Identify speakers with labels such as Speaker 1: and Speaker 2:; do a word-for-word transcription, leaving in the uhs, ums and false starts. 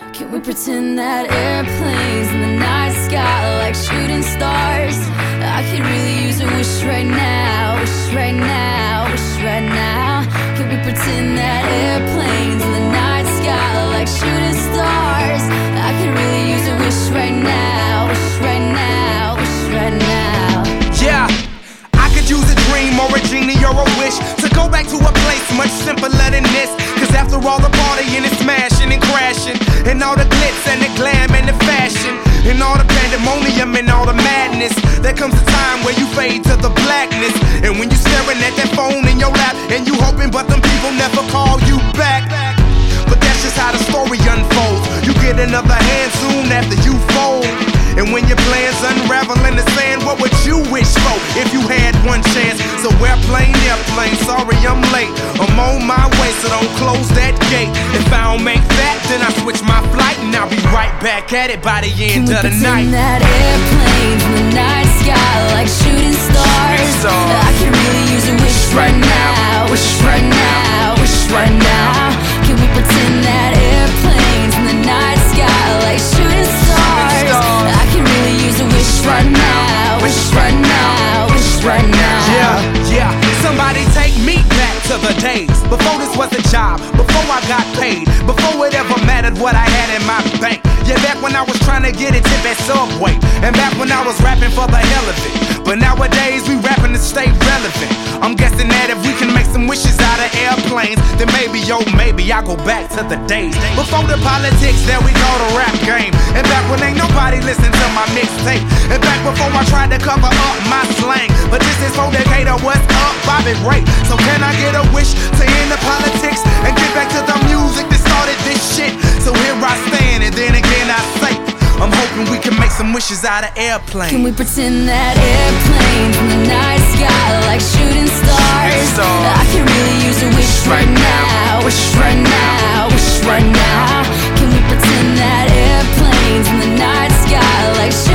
Speaker 1: Can we pretend that airplanes in the night sky like shooting stars? I could really use a wish right now, wish right now, wish right now. Can we pretend that airplanes in the night sky like shooting stars? I could really use a wish right now, wish right now, wish right now.
Speaker 2: Yeah, I could use a dream or a genie or a wish to go back to a place much simpler than this. Cause after all the partying and smashing and crashing, and all the glitz and the glam and the fashion, and all the pandemonium and all the madness, there comes a time where you fade to the blackness. And when you're staring at that phone in your lap, and you hoping but them people never call you back. But that's just how the story unfolds. You get another hand soon after you fold. And when your plans unravel in the sand, what would you wish for if you had one chance? So airplane, airplane, sorry I'm late. I'm on my way, so don't close that gate. If I don't make that, then I switch my flight, and I'll be right back at it by the end of the night.
Speaker 1: Can we pretend that airplanes in the night sky like shooting stars? I can really use a wish right now, wish right now, wish right now. Can we pretend that airplanes in the night sky like shooting stars? I can really use a wish right now, wish right now, wish right now.
Speaker 2: Yeah, yeah, somebody take me back to the days before this was a job, before I got paid, before it ever mattered what I had in my bank. Yeah, back when I was trying to get a tip at Subway, and back when I was rapping for the hell of it. But nowadays we rapping to stay relevant. I'm guessing that if we can make some wishes out of airplanes, then maybe, yo, maybe I'll go back to the days before the politics that we call the rap game. And back when ain't nobody listen to my mixtape. And back before I tried to cover up my slang. But this is for Decatur, what's up, Bobby Ray? So can I get a wish to end the politics and get back to the music that started this shit? So here I stand, and then again I say, I'm hoping we can make some wishes out of airplanes.
Speaker 1: Can we pretend that airplanes in the night sky like shooting stars? I can really use a wish right now, wish right now, wish right now. Can we pretend that airplanes in the night sky like shooting stars?